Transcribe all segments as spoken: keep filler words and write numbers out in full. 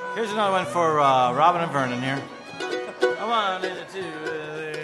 Here's another one for uh, Robin and Vernon here. A one and a two. Uh,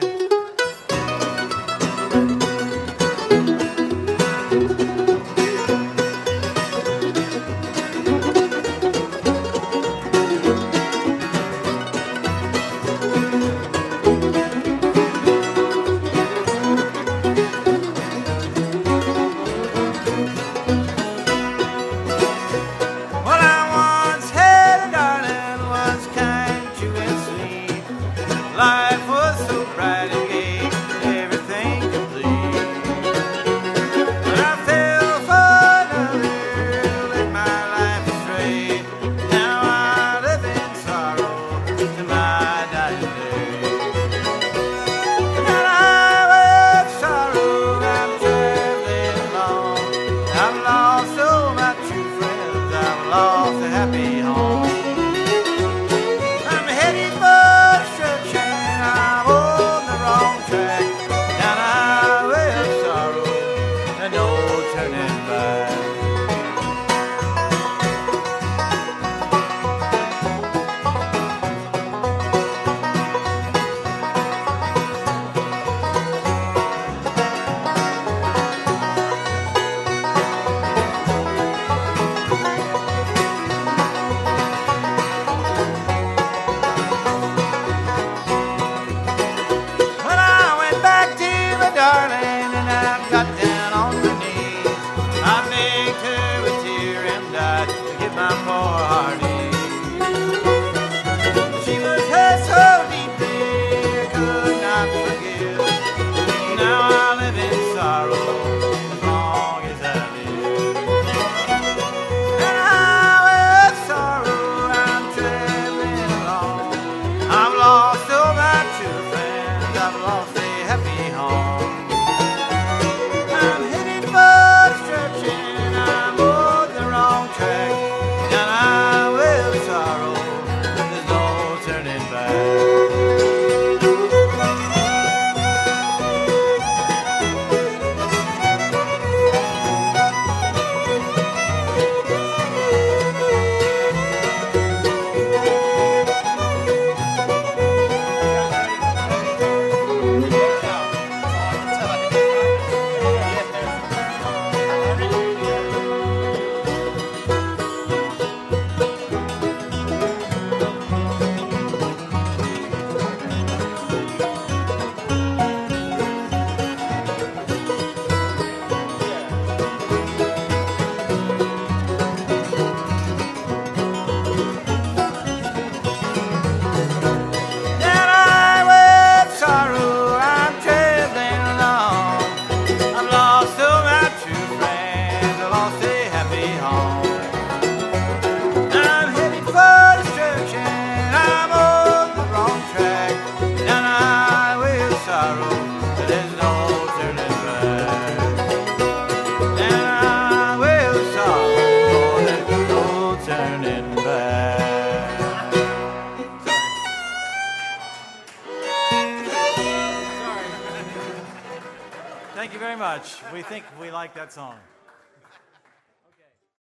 Life was so bright and gay, everything complete. But I fell for another, led my life astray. Now I live in sorrow to my dying day. And I with sorrow I'm traveling along. I've lost all my true friends, I've lost a happy home. I'm headed for darling, and I got down on my knees. I begged her with tear and died to give my poor heart ease. She was hurt so deeply I could not forgive. Now I live in sorrow as long as I live. And I with sorrow I'm traveling along. I've lost all my true friends, I've lost a happy home. Thank you very much. We think we like that song.